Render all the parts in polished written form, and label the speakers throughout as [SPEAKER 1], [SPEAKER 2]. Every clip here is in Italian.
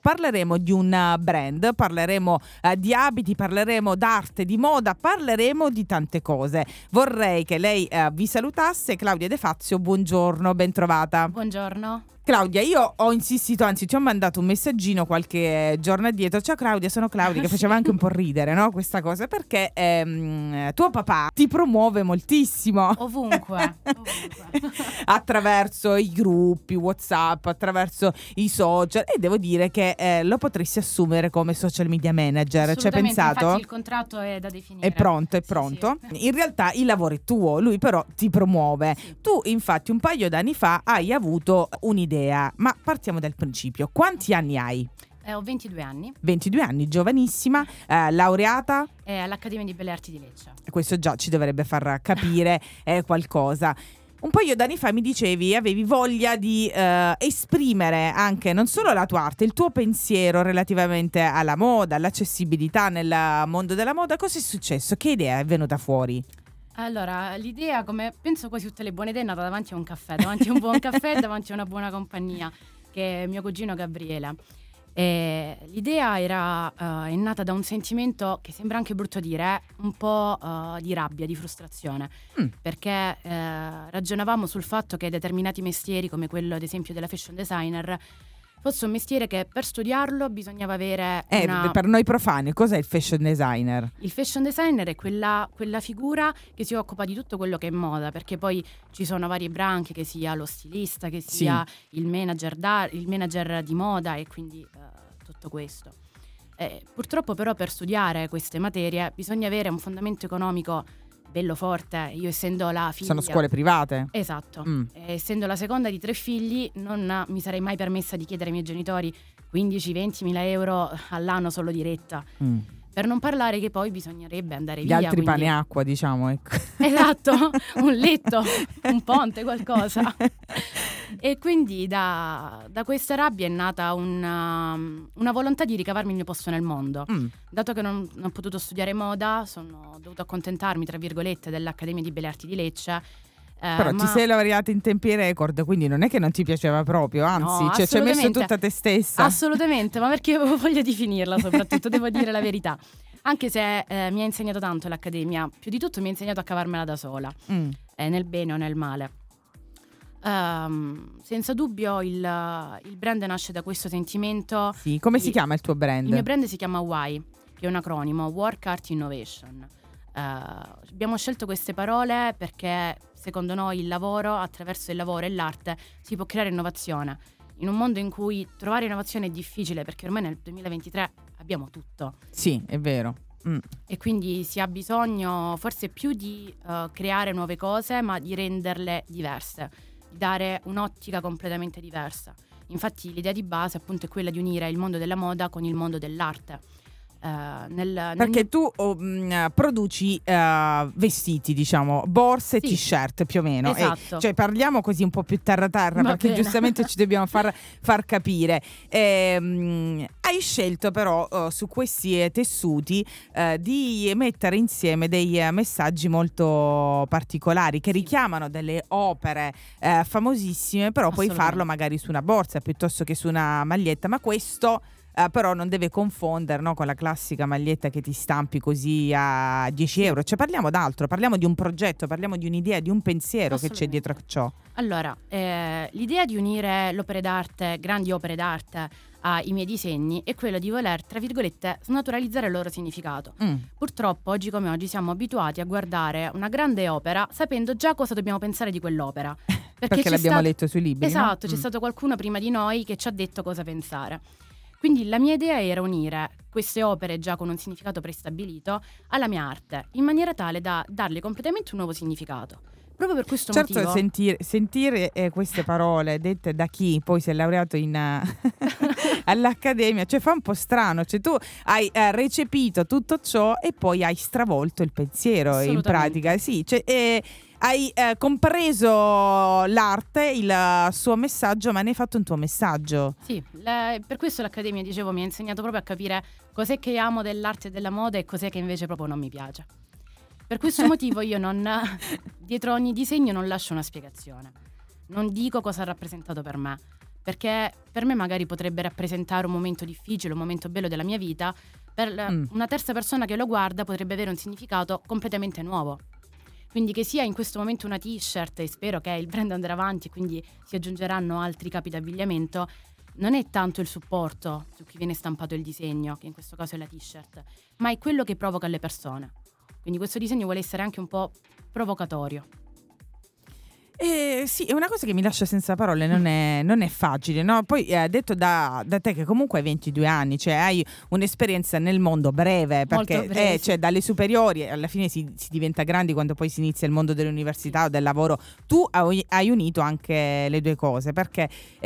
[SPEAKER 1] Parleremo di un brand, parleremo di abiti, parleremo d'arte, di moda, parleremo di tante cose. Vorrei che lei vi salutasse. Claudia De Fazio, buongiorno, ben trovata.
[SPEAKER 2] Buongiorno.
[SPEAKER 1] Claudia, io ho insistito, anzi ti ho mandato un messaggino qualche giorno addietro. Ciao Claudia, sono Claudia, che faceva anche un po' ridere, no? Questa cosa, perché tuo papà ti promuove moltissimo.
[SPEAKER 2] Ovunque.
[SPEAKER 1] Attraverso i gruppi WhatsApp, attraverso i social, e devo dire che lo potresti assumere come social media manager. Ci hai pensato?
[SPEAKER 2] Infatti il contratto è da definire.
[SPEAKER 1] È pronto.
[SPEAKER 2] Sì.
[SPEAKER 1] In realtà il lavoro è tuo, lui però ti promuove.
[SPEAKER 2] Sì.
[SPEAKER 1] Tu infatti un paio d'anni fa hai avuto un'idea, ma partiamo dal principio. Quanti anni hai?
[SPEAKER 2] Ho 22 anni.
[SPEAKER 1] 22 anni, giovanissima, laureata?
[SPEAKER 2] All'Accademia di Belle Arti di Lecce.
[SPEAKER 1] Questo già ci dovrebbe far capire qualcosa. Un paio d'anni fa mi dicevi avevi voglia di esprimere anche non solo la tua arte, il tuo pensiero relativamente alla moda, all'accessibilità nel mondo della moda. Cosa è successo? Che idea è venuta fuori?
[SPEAKER 2] Allora, l'idea, come penso quasi tutte le buone idee, è nata davanti a un caffè, davanti a un buon caffè, davanti a una buona compagnia, che è mio cugino Gabriele. E l'idea è nata da un sentimento che sembra anche brutto dire, un po' di rabbia, di frustrazione, perché ragionavamo sul fatto che determinati mestieri, come quello ad esempio della fashion designer, fosse un mestiere che per studiarlo bisognava avere
[SPEAKER 1] per noi profani, cos'è il fashion designer?
[SPEAKER 2] Il fashion designer è quella figura che si occupa di tutto quello che è moda, perché poi ci sono varie branche, che sia lo stilista, che sia il manager di moda, e quindi tutto questo. Purtroppo però per studiare queste materie bisogna avere un fondamento economico bello forte. Io essendo la figlia...
[SPEAKER 1] Sono scuole private?
[SPEAKER 2] Esatto. Essendo la seconda di 3 figli, non mi sarei mai permessa di chiedere ai miei genitori 15-20 mila euro all'anno solo di retta. Per non parlare che poi bisognerebbe andare via.
[SPEAKER 1] Gli altri pane e acqua, diciamo, ecco.
[SPEAKER 2] Esatto, un letto, un ponte, qualcosa. E quindi da questa rabbia è nata una volontà di ricavarmi il mio posto nel mondo. Dato che non ho potuto studiare moda, sono dovuto accontentarmi, tra virgolette, dell'Accademia di Belle Arti di Lecce.
[SPEAKER 1] Però ti sei laureata in tempi record, quindi non è che non ti piaceva proprio, anzi,
[SPEAKER 2] no,
[SPEAKER 1] ci hai messo tutta te stessa.
[SPEAKER 2] Assolutamente, ma perché avevo voglia di finirla, soprattutto, devo dire la verità. Anche se mi ha insegnato tanto l'Accademia, più di tutto mi ha insegnato a cavarmela da sola, nel bene o nel male. Senza dubbio il brand nasce da questo sentimento.
[SPEAKER 1] Sì, come si chiama il tuo brand?
[SPEAKER 2] Il mio brand si chiama WAI, che è un acronimo, Work Art Innovation. Abbiamo scelto queste parole perché secondo noi attraverso il lavoro e l'arte si può creare innovazione. In un mondo in cui trovare innovazione è difficile, perché ormai nel 2023 abbiamo tutto.
[SPEAKER 1] Sì, è vero.
[SPEAKER 2] E quindi si ha bisogno forse più di creare nuove cose, ma di renderle diverse, di dare un'ottica completamente diversa. Infatti l'idea di base appunto è quella di unire il mondo della moda con il mondo dell'arte.
[SPEAKER 1] Perché tu produci vestiti, diciamo, borse,
[SPEAKER 2] sì,
[SPEAKER 1] t-shirt più o meno.
[SPEAKER 2] Esatto.
[SPEAKER 1] Cioè parliamo così un po' più terra perché
[SPEAKER 2] bene.
[SPEAKER 1] Giustamente ci dobbiamo far capire. Hai scelto però su questi tessuti di mettere insieme dei messaggi molto particolari che richiamano delle opere famosissime, però puoi farlo magari su una borsa piuttosto che su una maglietta, ma questo però non deve confondere, no, con la classica maglietta che ti stampi così a 10 euro. Cioè parliamo d'altro, parliamo di un progetto, parliamo di un'idea, di un pensiero che c'è dietro a ciò.
[SPEAKER 2] Allora, l'idea di unire l'opere d'arte, grandi opere d'arte, ai miei disegni è quella di voler, tra virgolette, snaturalizzare il loro significato. Purtroppo oggi come oggi siamo abituati a guardare una grande opera sapendo già cosa dobbiamo pensare di quell'opera.
[SPEAKER 1] Perché l'abbiamo letto sui libri.
[SPEAKER 2] Esatto,
[SPEAKER 1] no?
[SPEAKER 2] C'è stato qualcuno prima di noi che ci ha detto cosa pensare. Quindi la mia idea era unire queste opere già con un significato prestabilito alla mia arte, in maniera tale da darle completamente un nuovo significato. Proprio per questo motivo.
[SPEAKER 1] Sentire queste parole dette da chi poi si è laureato all'Accademia, cioè fa un po' strano. Cioè tu hai recepito tutto ciò e poi hai stravolto il pensiero in pratica. Sì, cioè, hai compreso l'arte, il suo messaggio, ma ne hai fatto un tuo messaggio.
[SPEAKER 2] Sì, per questo l'Accademia, dicevo, mi ha insegnato proprio a capire cos'è che amo dell'arte e della moda e cos'è che invece proprio non mi piace. Per questo motivo io dietro ogni disegno non lascio una spiegazione. Non dico cosa ha rappresentato per me, perché per me magari potrebbe rappresentare un momento difficile, un momento bello della mia vita, per una terza persona che lo guarda potrebbe avere un significato completamente nuovo. Quindi che sia in questo momento una t-shirt, e spero che il brand andrà avanti e quindi si aggiungeranno altri capi d'abbigliamento, non è tanto il supporto su cui viene stampato il disegno, che in questo caso è la t-shirt, ma è quello che provoca alle persone. Quindi questo disegno vuole essere anche un po' provocatorio.
[SPEAKER 1] Sì, è una cosa che mi lascia senza parole, non è facile, no? Poi detto da te che comunque hai 22 anni, cioè hai un'esperienza nel mondo breve, perché
[SPEAKER 2] Molto breve, sì.
[SPEAKER 1] cioè, dalle superiori alla fine si diventa grandi quando poi si inizia il mondo dell'università o del lavoro. Tu hai unito anche le due cose, perché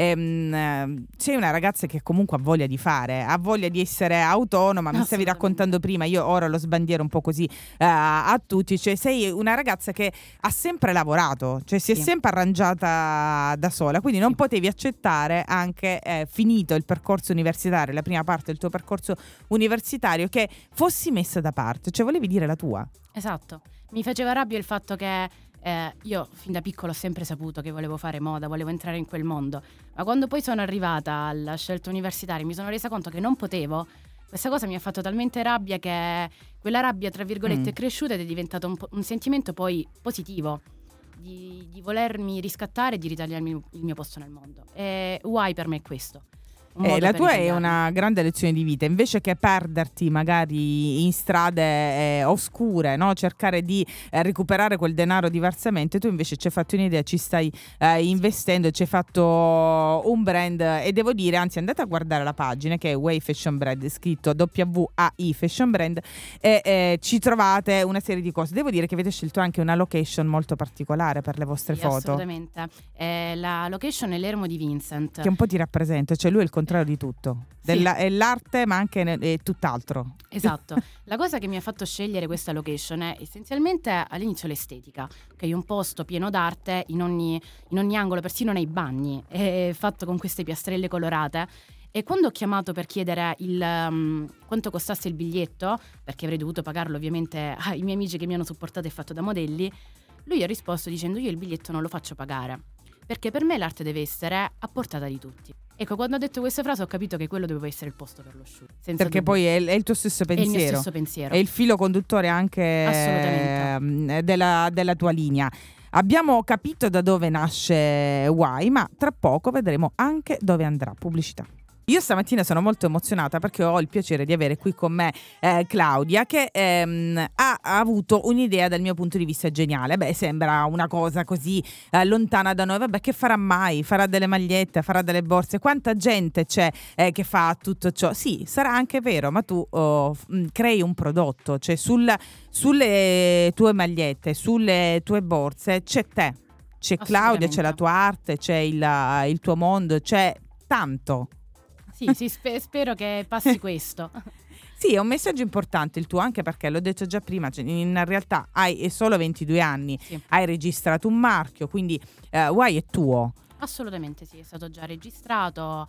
[SPEAKER 1] sei una ragazza che comunque ha voglia di fare, ha voglia di essere autonoma, mi stavi raccontando prima, io ora lo sbandiero un po' così a tutti, cioè sei una ragazza che ha sempre lavorato, cioè si è sempre arrangiata da sola, quindi non potevi accettare anche finito il percorso universitario, la prima parte del tuo percorso universitario, che fossi messa da parte, cioè volevi dire la tua.
[SPEAKER 2] Esatto, mi faceva rabbia il fatto che io fin da piccolo ho sempre saputo che volevo fare moda, volevo entrare in quel mondo, ma quando poi sono arrivata alla scelta universitaria mi sono resa conto che non potevo. Questa cosa mi ha fatto talmente rabbia che quella rabbia, tra virgolette, è cresciuta ed è diventato un sentimento poi positivo di volermi riscattare e di ritagliarmi il mio posto nel mondo. E why per me è questo.
[SPEAKER 1] La tua è una grande lezione di vita, invece che perderti magari in strade oscure, no? Cercare di recuperare quel denaro diversamente, tu invece ci hai fatto un'idea, ci stai investendo, ci hai fatto un brand, e devo dire, anzi andate a guardare la pagina che è Way Fashion Brand, scritto WAI Fashion Brand, e ci trovate una serie di cose. Devo dire che avete scelto anche una location molto particolare per le vostre foto.
[SPEAKER 2] Assolutamente, la location è l'Ermo di Vincent,
[SPEAKER 1] che un po' ti rappresenta, cioè lui è il contrario di tutto, è l'arte ma anche è tutt'altro.
[SPEAKER 2] Esatto. La cosa che mi ha fatto scegliere questa location è essenzialmente all'inizio l'estetica, che è un posto pieno d'arte in ogni angolo, persino nei bagni, è fatto con queste piastrelle colorate. E quando ho chiamato per chiedere quanto costasse il biglietto, perché avrei dovuto pagarlo ovviamente ai miei amici che mi hanno supportato e fatto da modelli, lui ha risposto dicendo: io il biglietto non lo faccio pagare, perché per me l'arte deve essere a portata di tutti. Ecco, quando ho detto questa frase ho capito che quello doveva essere il posto per lo shoot.
[SPEAKER 1] Perché poi è il tuo stesso pensiero.
[SPEAKER 2] È il mio stesso pensiero.
[SPEAKER 1] È il filo conduttore anche della tua linea. Abbiamo capito da dove nasce Why, ma tra poco vedremo anche dove andrà. Pubblicità. Io stamattina sono molto emozionata perché ho il piacere di avere qui con me Claudia, che ha avuto un'idea dal mio punto di vista geniale. Beh, sembra una cosa così lontana da noi. Vabbè, che farà mai? Farà delle magliette, farà delle borse. Quanta gente c'è che fa tutto ciò? Sì, sarà anche vero, ma tu crei un prodotto, cioè sulle tue magliette, sulle tue borse c'è te, c'è Claudia, c'è la tua arte, c'è il tuo mondo, c'è tanto.
[SPEAKER 2] Sì, spero che passi questo.
[SPEAKER 1] Sì, è un messaggio importante il tuo, anche perché l'ho detto già prima, cioè in realtà hai solo 22 anni, hai registrato un marchio, quindi Why è tuo.
[SPEAKER 2] Assolutamente sì, è stato già registrato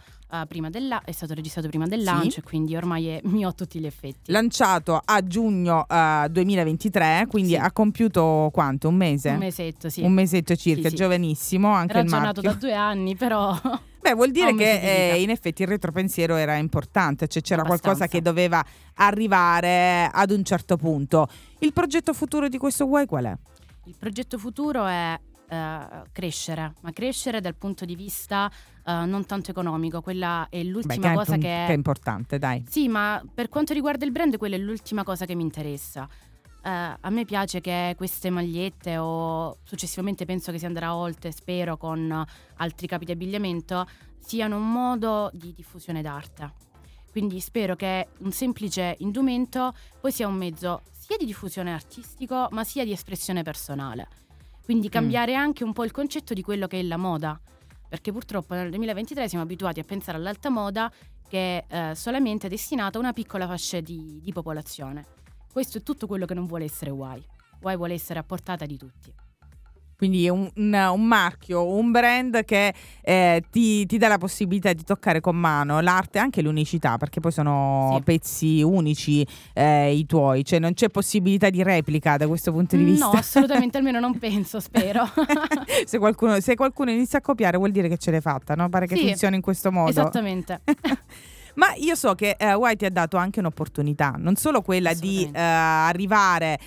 [SPEAKER 2] è stato registrato prima del lancio, e quindi ormai è mio a tutti gli effetti.
[SPEAKER 1] Lanciato a giugno 2023, quindi ha compiuto quanto? Un mese?
[SPEAKER 2] Un mesetto, sì.
[SPEAKER 1] Un mesetto circa, giovanissimo anche il marchio.
[SPEAKER 2] Ragionato da 2 anni, però...
[SPEAKER 1] Beh, vuol dire che in effetti il retropensiero era importante, cioè c'era qualcosa che doveva arrivare ad un certo punto. Il progetto futuro di questo Why qual è?
[SPEAKER 2] Il progetto futuro è crescere, ma crescere dal punto di vista non tanto economico. Quella è l'ultima cosa che è
[SPEAKER 1] importante, dai.
[SPEAKER 2] Sì, ma per quanto riguarda il brand, quella è l'ultima cosa che mi interessa. A me piace che queste magliette, o successivamente penso che si andrà oltre, spero, con altri capi di abbigliamento, siano un modo di diffusione d'arte. Quindi spero che un semplice indumento poi sia un mezzo sia di diffusione artistico, ma sia di espressione personale. Quindi cambiare anche un po' il concetto di quello che è la moda, perché purtroppo nel 2023 siamo abituati a pensare all'alta moda che è solamente destinata a una piccola fascia di popolazione. Questo è tutto quello che non vuole essere Why. Why vuole essere a portata di tutti.
[SPEAKER 1] Quindi un marchio, un brand che ti dà la possibilità di toccare con mano l'arte e anche l'unicità, perché poi sono pezzi unici i tuoi, cioè non c'è possibilità di replica da questo punto di vista.
[SPEAKER 2] No, assolutamente, almeno non penso, spero.
[SPEAKER 1] Se qualcuno inizia a copiare vuol dire che ce l'hai fatta, no? Pare che funzioni in questo modo.
[SPEAKER 2] Esattamente.
[SPEAKER 1] Ma io so che Y ti ha dato anche un'opportunità, non solo quella di arrivare,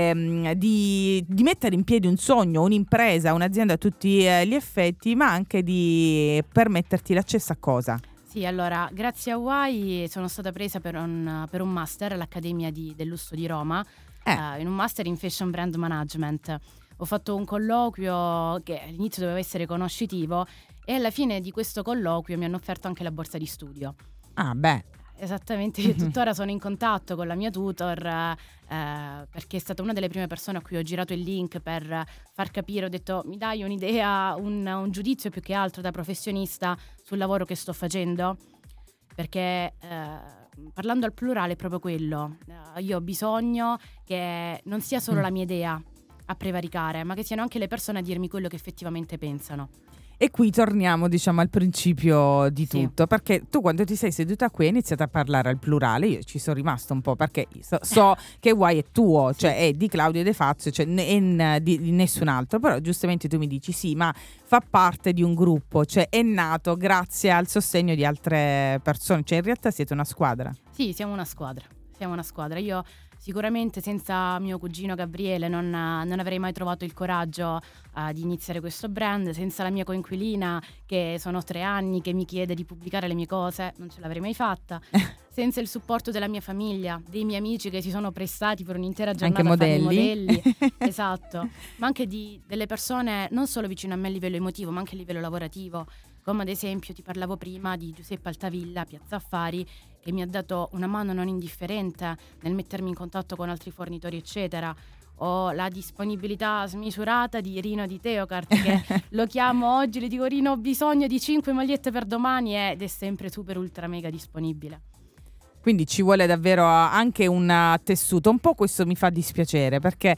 [SPEAKER 1] di mettere in piedi un sogno, un'impresa, un'azienda a tutti gli effetti, ma anche di permetterti l'accesso a cosa?
[SPEAKER 2] Sì, allora, grazie a Y sono stata presa per un master all'Accademia del Lusso di Roma, in un master in Fashion Brand Management. Ho fatto un colloquio che all'inizio doveva essere conoscitivo e alla fine di questo colloquio mi hanno offerto anche la borsa di studio.
[SPEAKER 1] Ah, beh.
[SPEAKER 2] Esattamente, io tuttora sono in contatto con la mia tutor perché è stata una delle prime persone a cui ho girato il link per far capire, ho detto mi dai un'idea, un giudizio più che altro da professionista sul lavoro che sto facendo, perché parlando al plurale è proprio quello, io ho bisogno che non sia solo la mia idea a prevaricare, ma che siano anche le persone a dirmi quello che effettivamente pensano.
[SPEAKER 1] E qui torniamo, diciamo, al principio di tutto, perché tu quando ti sei seduta qui hai iniziato a parlare al plurale, io ci sono rimasta un po' perché so che Y è tuo, cioè è di Claudio De Fazio, cioè di nessun altro, però giustamente tu mi dici sì, ma fa parte di un gruppo, cioè è nato grazie al sostegno di altre persone, cioè in realtà siete una squadra.
[SPEAKER 2] Sì, siamo una squadra, io sicuramente senza mio cugino Gabriele non avrei mai trovato il coraggio di iniziare questo brand, senza la mia coinquilina che sono 3 anni che mi chiede di pubblicare le mie cose non ce l'avrei mai fatta, senza il supporto della mia famiglia, dei miei amici che si sono prestati per un'intera giornata
[SPEAKER 1] anche
[SPEAKER 2] a fare i
[SPEAKER 1] modelli.
[SPEAKER 2] Esatto, ma anche delle persone non solo vicino a me a livello emotivo ma anche a livello lavorativo, come ad esempio ti parlavo prima di Giuseppe Altavilla, Piazza Affari, che mi ha dato una mano non indifferente nel mettermi in contatto con altri fornitori eccetera, o la disponibilità smisurata di Rino di Teocart che lo chiamo oggi, le dico Rino ho bisogno di 5 magliette per domani ed è sempre super ultra mega disponibile.
[SPEAKER 1] Quindi ci vuole davvero anche un tessuto, un po' questo mi fa dispiacere perché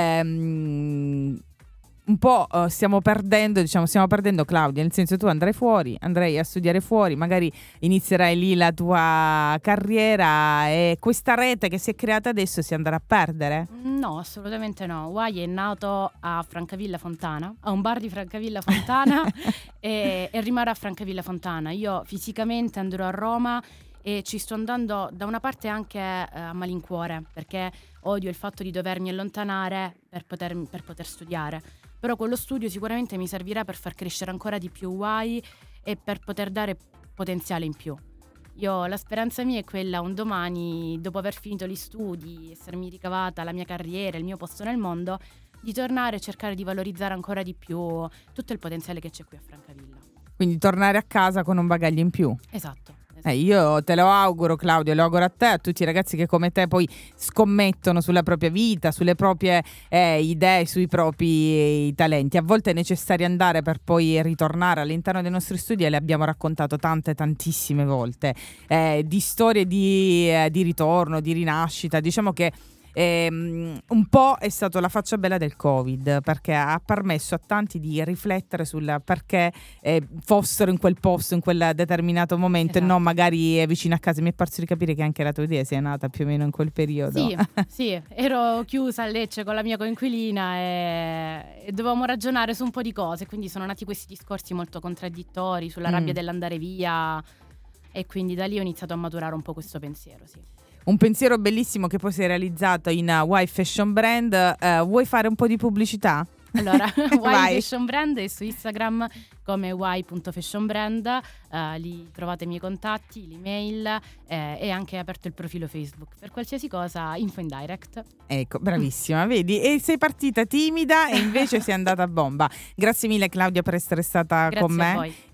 [SPEAKER 1] un po' stiamo perdendo Claudia, nel senso tu andrai a studiare fuori, magari inizierai lì la tua carriera e questa rete che si è creata adesso si andrà a perdere?
[SPEAKER 2] No, assolutamente no. Y è nato a Francavilla Fontana, a un bar di Francavilla Fontana e rimarrà a Francavilla Fontana. Io fisicamente andrò a Roma e ci sto andando da una parte anche a malincuore perché odio il fatto di dovermi allontanare per poter studiare. Però quello studio sicuramente mi servirà per far crescere ancora di più Y e per poter dare potenziale in più. La speranza mia è quella un domani, dopo aver finito gli studi, essermi ricavata la mia carriera, il mio posto nel mondo, di tornare e cercare di valorizzare ancora di più tutto il potenziale che c'è qui a Francavilla.
[SPEAKER 1] Quindi tornare a casa con un bagaglio in più.
[SPEAKER 2] Esatto.
[SPEAKER 1] Io te lo auguro Claudio, lo auguro a te, a tutti i ragazzi che come te poi scommettono sulla propria vita, sulle proprie idee, sui propri talenti. A volte è necessario andare per poi ritornare all'interno dei nostri studi e le abbiamo raccontato tantissime volte di storie di ritorno, di rinascita. Diciamo che un po' è stato la faccia bella del Covid perché ha permesso a tanti di riflettere sul perché fossero in quel posto in quel determinato momento.
[SPEAKER 2] Esatto.
[SPEAKER 1] E non magari vicino a casa. Mi è parso di capire che anche la tua idea sia nata più o meno in quel periodo.
[SPEAKER 2] Sì, ero chiusa a Lecce con la mia coinquilina e dovevamo ragionare su un po' di cose, quindi sono nati questi discorsi molto contraddittori sulla rabbia dell'andare via e quindi da lì ho iniziato a maturare un po' questo pensiero, sì.
[SPEAKER 1] Un pensiero bellissimo che poi si è realizzato in Y Fashion Brand. Vuoi fare un po' di pubblicità?
[SPEAKER 2] Allora, Y Fashion Brand è su Instagram come y.fashionbrand, lì trovate i miei contatti, l'email e anche aperto il profilo Facebook. Per qualsiasi cosa, info in direct.
[SPEAKER 1] Ecco, bravissima, vedi? E sei partita timida e invece sei andata a bomba. Grazie mille Claudia per essere stata con me.
[SPEAKER 2] Grazie a voi.